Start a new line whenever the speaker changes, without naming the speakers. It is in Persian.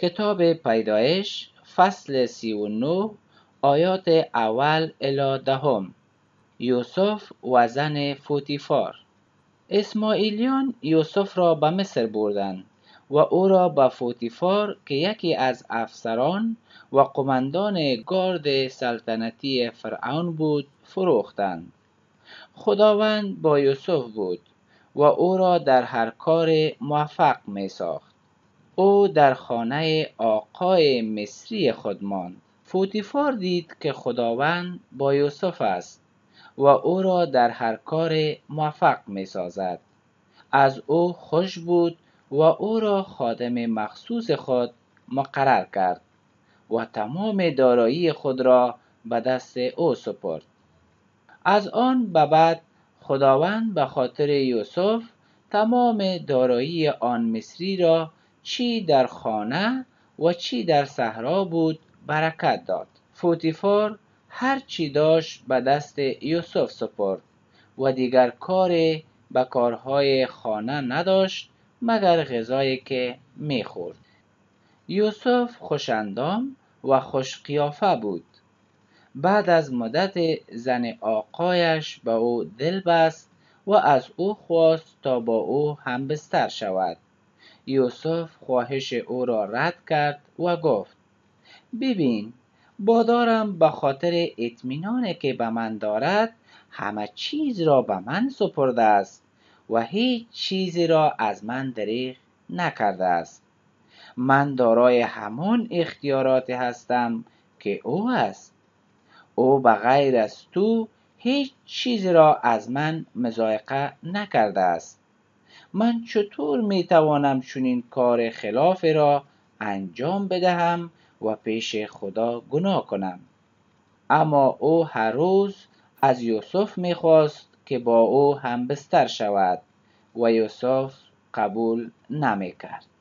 کتاب پیدایش فصل 39 آیات اول الی دهم. یوسف و زن فوتیفار. اسماعیلیان یوسف را به مصر بردند و او را به فوتیفار که یکی از افسران و قماندان گارد سلطنتی فرعون بود فروختند. خداوند با یوسف بود و او را در هر کار موفق می ساخت. او در خانه آقای مصری خود ماند. فوتیفار دید که خداوند با یوسف است و او را در هر کار موفق می سازد. از او خوش بود و او را خادم مخصوص خود مقرر کرد و تمام دارایی خود را به دست او سپرد. از آن به بعد خداوند به خاطر یوسف تمام دارایی آن مصری را چی در خانه و چی در صحرا بود برکت داد. فوتیفار هر چی داشت به دست یوسف سپرد و دیگر کاری به کارهای خانه نداشت مگر غذایی که می‌خورد. یوسف خوش‌اندام و خوش قیافه بود. بعد از مدت زن آقایش به او دل بست و از او خواست تا با او همبستر شود. یوسف خواهش او را رد کرد و گفت: ببین، بادارم به خاطر اطمینانی که به من دارد همه چیز را به من سپرده است و هیچ چیزی را از من دریغ نکرده است. من دارای همان اختیاراتی هستم که او است. او بغیر از تو هیچ چیزی را از من مضایقه نکرده است. من چطور میتوانم چنین کار خلاف را انجام بدهم و پیش خدا گناه کنم؟ اما او هر روز از یوسف میخواست که با او همبستر شود و یوسف قبول نمیکرد.